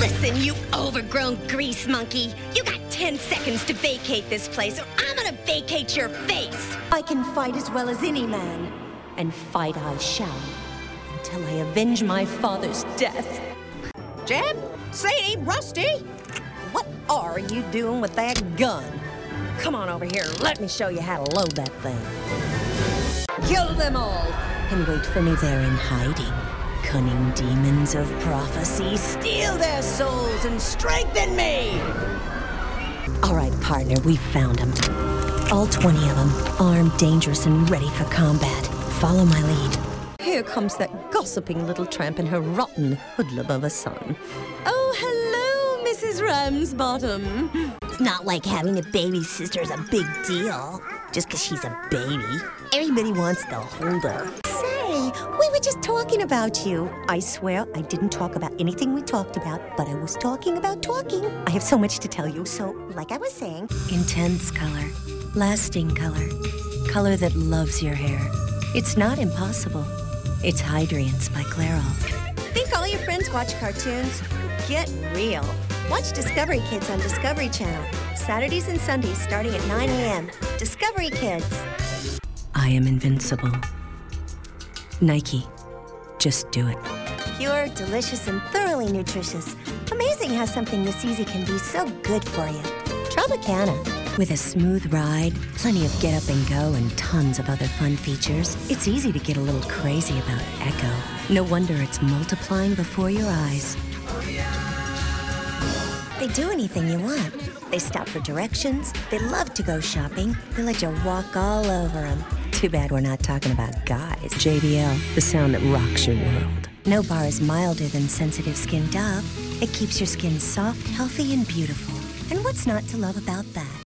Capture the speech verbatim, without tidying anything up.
Listen, you overgrown grease monkey. You got ten seconds to vacate this place, or I'm gonna vacate your face. I can fight as well as any man, and fight I shall, until I avenge my father's death. Jeb? Sadie? Rusty? What are you doing with that gun? Come on over here, let me show you how to load that thing. Kill them all, and wait for me there in hiding. Cunning demons of prophecy, steal their souls and strengthen me! All right, partner, we found them. All twenty of them, armed, dangerous, and ready for combat. Follow my lead. Here comes that gossiping little tramp and her rotten hoodlum of a son. Oh, hello, Missus Ramsbottom. It's not like having a baby sister is a big deal. Just because she's a baby. Everybody wants to hold her. Say, we were just talking about you. I swear I didn't talk about anything we talked about, but I was talking about talking. I have so much to tell you, so like I was saying... Intense color, lasting color, color that loves your hair. It's not impossible. It's Hydriance by Clairol. Think all your friends watch cartoons? Get real. Watch Discovery Kids on Discovery Channel. Saturdays and Sundays starting at nine a m Discovery Kids. I am invincible. Nike. Just do it. Pure, delicious, and thoroughly nutritious. Amazing how something this easy can be so good for you. Tropicana. With a smooth ride, plenty of get up and go, and tons of other fun features, it's easy to get a little crazy about Echo. No wonder it's multiplying before your eyes. They do anything you want. They stop for directions. They love to go shopping. They let you walk all over them. Too bad we're not talking about guys. J B L, the sound that rocks your world. No bar is milder than Sensitive Skin Dove. It keeps your skin soft, healthy, and beautiful. And what's not to love about that?